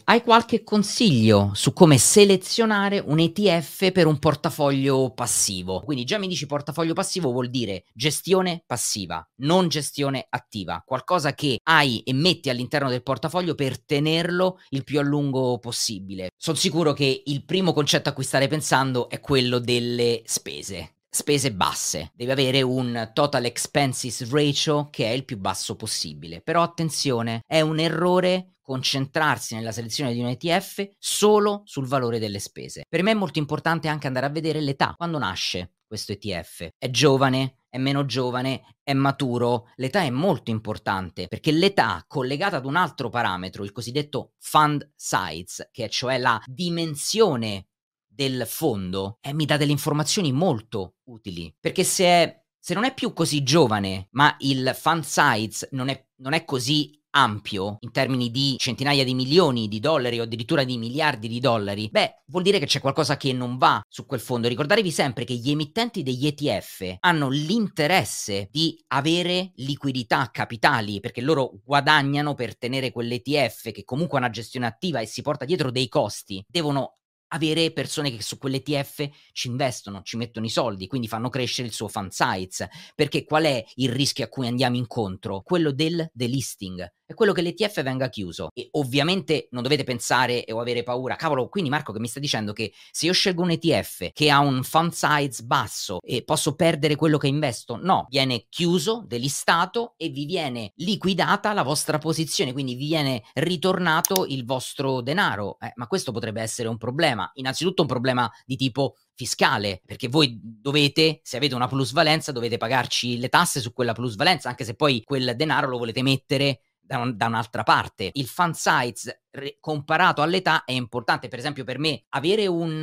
Hai qualche consiglio su come selezionare un ETF per un portafoglio passivo? Quindi già mi dici portafoglio passivo vuol dire gestione passiva, non gestione attiva, qualcosa che hai e metti all'interno del portafoglio per tenerlo il più a lungo possibile. Son sicuro che il primo concetto a cui stare pensando è quello delle spese. Spese basse. Devi avere un total expenses ratio che è il più basso possibile. Però attenzione, è un errore concentrarsi nella selezione di un ETF solo sul valore delle spese. Per me è molto importante anche andare a vedere l'età, quando nasce questo ETF. È giovane? È meno giovane? È maturo? L'età è molto importante perché l'età collegata ad un altro parametro, il cosiddetto fund size, che è cioè la dimensione del fondo, mi dà delle informazioni molto utili, perché se non è più così giovane, ma il fund size non è così ampio in termini di centinaia di milioni di dollari o addirittura di miliardi di dollari, beh, vuol dire che c'è qualcosa che non va su quel fondo. Ricordatevi sempre che gli emittenti degli ETF hanno l'interesse di avere liquidità, capitali, perché loro guadagnano per tenere quell'ETF che comunque ha una gestione attiva e si porta dietro dei costi. Devono avere persone che su quell'ETF ci investono, ci mettono i soldi, quindi fanno crescere il suo fund size. Perché qual è il rischio a cui andiamo incontro? Quello del delisting, è quello che l'ETF venga chiuso. E ovviamente non dovete pensare o avere paura, cavolo, quindi Marco che mi sta dicendo che se io scelgo un ETF che ha un fund size basso e posso perdere quello che investo? No, viene chiuso, delistato e vi viene liquidata la vostra posizione, quindi vi viene ritornato il vostro denaro. Ma questo potrebbe essere un problema. Innanzitutto un problema di tipo fiscale, perché voi dovete, se avete una plusvalenza, dovete pagarci le tasse su quella plusvalenza, anche se poi quel denaro lo volete mettere da un'altra parte. Il fund size comparato all'età è importante. Per esempio per me avere un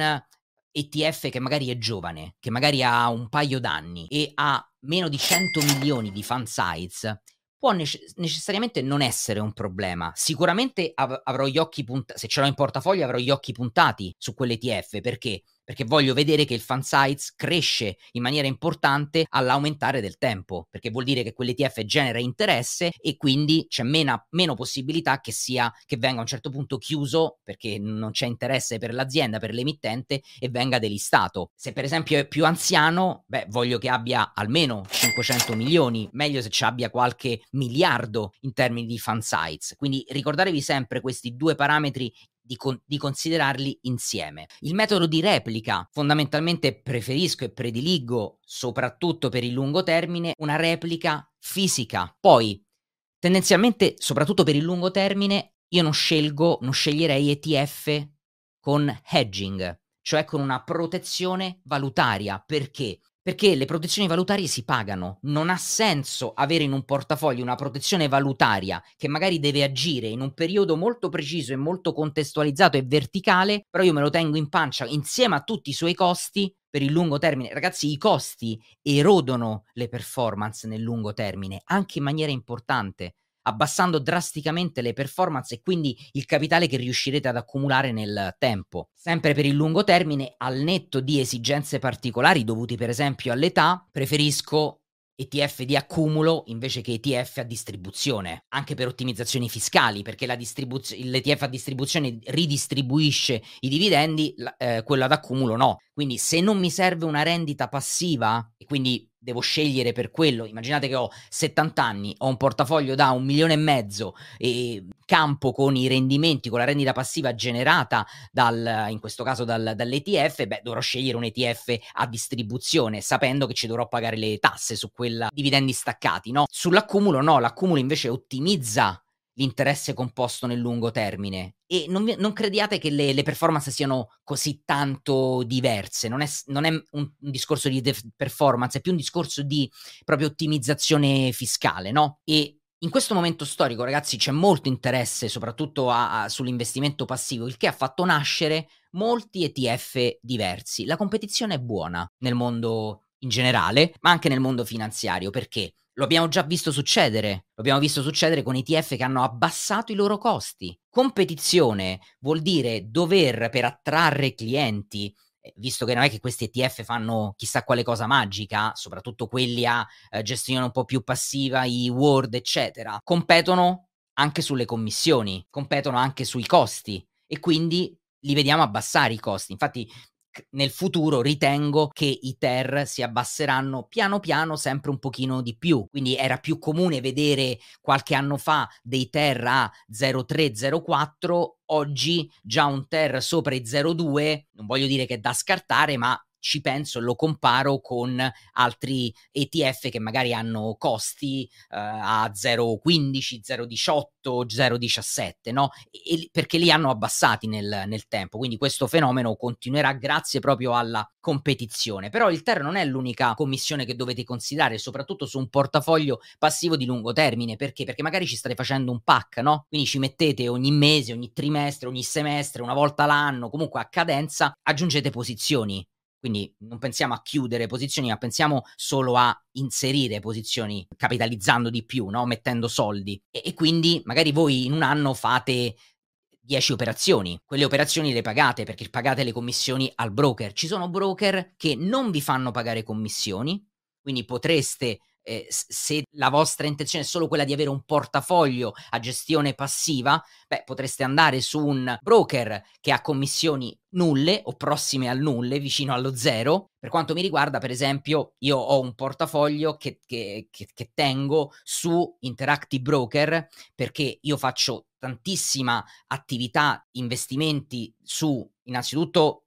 ETF che magari è giovane, che magari ha un paio d'anni e ha meno di 100 milioni di fund size può necessariamente non essere un problema. Sicuramente avrò gli occhi se ce l'ho in portafoglio avrò gli occhi puntati su quell'ETF. Perché? Perché voglio vedere che il fund size cresce in maniera importante all'aumentare del tempo, perché vuol dire che quell'ETF genera interesse e quindi c'è meno possibilità che venga a un certo punto chiuso perché non c'è interesse per l'azienda, per l'emittente e venga delistato. Se per esempio è più anziano, beh, voglio che abbia almeno 500 milioni, meglio se ci abbia qualche miliardo in termini di fund size. Quindi ricordatevi sempre questi due parametri di considerarli insieme. Il metodo di replica, fondamentalmente preferisco e prediligo, soprattutto per il lungo termine, una replica fisica. Poi, tendenzialmente, soprattutto per il lungo termine, io non sceglierei ETF con hedging, cioè con una protezione valutaria. Perché? Perché le protezioni valutarie si pagano. Non ha senso avere in un portafoglio una protezione valutaria che magari deve agire in un periodo molto preciso e molto contestualizzato e verticale, però io me lo tengo in pancia insieme a tutti i suoi costi per il lungo termine. Ragazzi, i costi erodono le performance nel lungo termine, anche in maniera importante, abbassando drasticamente le performance e quindi il capitale che riuscirete ad accumulare nel tempo. Sempre per il lungo termine, al netto di esigenze particolari dovuti per esempio all'età, preferisco ETF di accumulo invece che ETF a distribuzione, anche per ottimizzazioni fiscali, perché l'ETF a distribuzione ridistribuisce i dividendi, quello ad accumulo no. Quindi se non mi serve una rendita passiva e quindi devo scegliere per quello, immaginate che ho 70 anni, ho un portafoglio da 1,5 milioni e campo con i rendimenti, con la rendita passiva generata in questo caso dall'ETF, beh, dovrò scegliere un ETF a distribuzione, sapendo che ci dovrò pagare le tasse su quella dividendi staccati, no? Sull'accumulo no, l'accumulo invece ottimizza l'interesse composto nel lungo termine e non crediate che le performance siano così tanto diverse. Non è un discorso di performance, è più un discorso di proprio ottimizzazione fiscale, no? E in questo momento storico, ragazzi, c'è molto interesse soprattutto sull'investimento passivo, il che ha fatfatto nascere molti ETF diversi. La competizione è buona nel mondo in generale, ma anche nel mondo finanziario. Perché? Lo abbiamo già visto succedere. Lo abbiamo visto succedere con ETF che hanno abbassato i loro costi. Competizione vuol dire per attrarre clienti, visto che non è che questi ETF fanno chissà quale cosa magica, soprattutto quelli a gestione un po' più passiva, i Word, eccetera, competono anche sulle commissioni, competono anche sui costi. e quindi li vediamo abbassare i costi. Infatti nel futuro ritengo che i TER si abbasseranno piano piano sempre un pochino di più. Quindi era più comune vedere qualche anno fa dei TER a 0,3, 0,4, oggi già un TER sopra i 0,2, non voglio dire che è da scartare, ma ci penso e lo comparo con altri ETF che magari hanno costi a 0,15, 0,18, 0,17, no? Perché li hanno abbassati nel tempo. Quindi questo fenomeno continuerà grazie proprio alla competizione. Però il TER non è l'unica commissione che dovete considerare, soprattutto su un portafoglio passivo di lungo termine. Perché? Perché magari ci state facendo un pack, no? Quindi ci mettete ogni mese, ogni trimestre, ogni semestre, una volta l'anno, comunque a cadenza, aggiungete posizioni. Quindi non pensiamo a chiudere posizioni, ma pensiamo solo a inserire posizioni capitalizzando di più, no? Mettendo soldi. E quindi magari voi in un anno fate 10 operazioni. Quelle operazioni le pagate perché pagate le commissioni al broker. Ci sono broker che non vi fanno pagare commissioni, quindi potreste, se la vostra intenzione è solo quella di avere un portafoglio a gestione passiva, potreste andare su un broker che ha commissioni nulle o prossime al nulle, vicino allo zero. Per quanto mi riguarda, per esempio, io ho un portafoglio che tengo su Interactive Broker, perché io faccio tantissima attività, investimenti su innanzitutto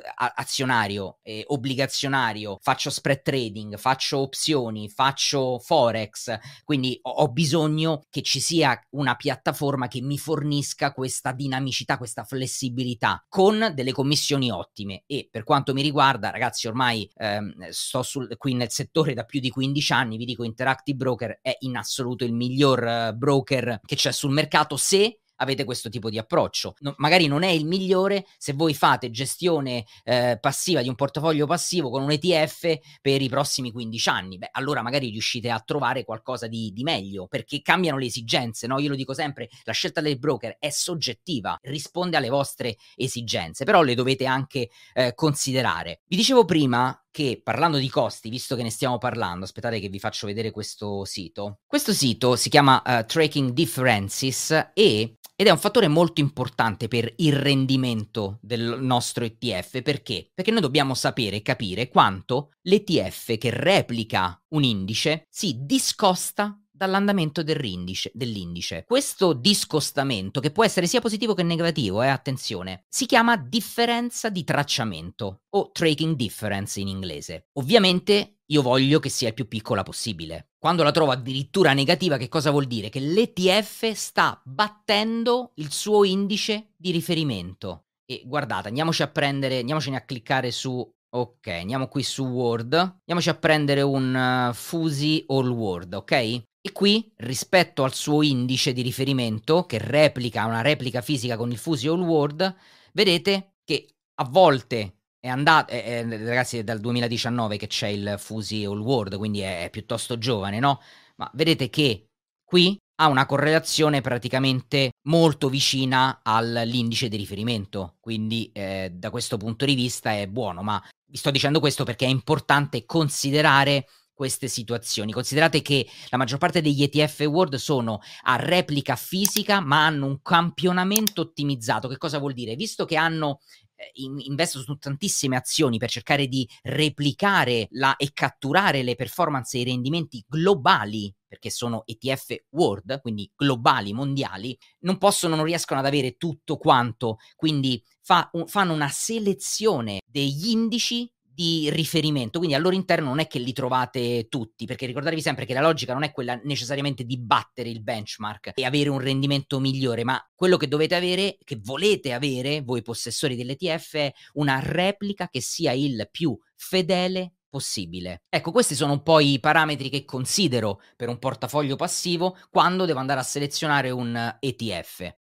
azionario, obbligazionario, faccio spread trading, faccio opzioni, faccio forex, quindi ho bisogno che ci sia una piattaforma che mi fornisca questa dinamicità, questa flessibilità con delle commissioni ottime. E per quanto mi riguarda, ragazzi, ormai sto qui nel settore da più di 15 anni, vi dico Interactive Broker è in assoluto il miglior broker che c'è sul mercato se avete questo tipo di approccio. Magari non è il migliore se voi fate gestione passiva di un portafoglio passivo con un ETF per i prossimi 15 anni. Allora magari riuscite a trovare qualcosa di meglio, perché cambiano le esigenze, no? Io lo dico sempre, la scelta del broker è soggettiva, risponde alle vostre esigenze, però le dovete anche considerare. Vi dicevo prima che, parlando di costi, visto che ne stiamo parlando, aspettate che vi faccio vedere questo sito. Questo sito si chiama Tracking Differences ed è un fattore molto importante per il rendimento del nostro ETF. Perché? Perché noi dobbiamo sapere e capire quanto l'ETF che replica un indice si discosta dall'andamento dell'indice. Questo discostamento, che può essere sia positivo che negativo, attenzione, si chiama differenza di tracciamento o tracking difference in inglese. Ovviamente io voglio che sia il più piccola possibile. Quando la trovo addirittura negativa, che cosa vuol dire? Che l'ETF sta battendo il suo indice di riferimento. E guardate, andiamocene a cliccare su... Ok, andiamo qui su Word, andiamoci a prendere un FTSE All World, ok? E qui, rispetto al suo indice di riferimento, che replica una replica fisica con il FTSE All World, vedete che a volte è andato, ragazzi, è dal 2019 che c'è il FTSE All World, quindi è piuttosto giovane, no? Ma vedete che qui ha una correlazione praticamente molto vicina all'indice di riferimento, quindi da questo punto di vista è buono, ma vi sto dicendo questo perché è importante considerare queste situazioni. Considerate che la maggior parte degli ETF World sono a replica fisica, ma hanno un campionamento ottimizzato. Che cosa vuol dire? Visto che hanno investono su tantissime azioni per cercare di replicare e catturare le performance e i rendimenti globali, perché sono ETF World, quindi globali, mondiali, non riescono ad avere tutto quanto, quindi fanno una selezione degli indici di riferimento, quindi al loro interno non è che li trovate tutti, perché ricordatevi sempre che la logica non è quella necessariamente di battere il benchmark e avere un rendimento migliore, ma quello che dovete avere, che volete avere voi possessori dell'ETF, è una replica che sia il più fedele possibile. Ecco, questi sono un po' i parametri che considero per un portafoglio passivo quando devo andare a selezionare un ETF.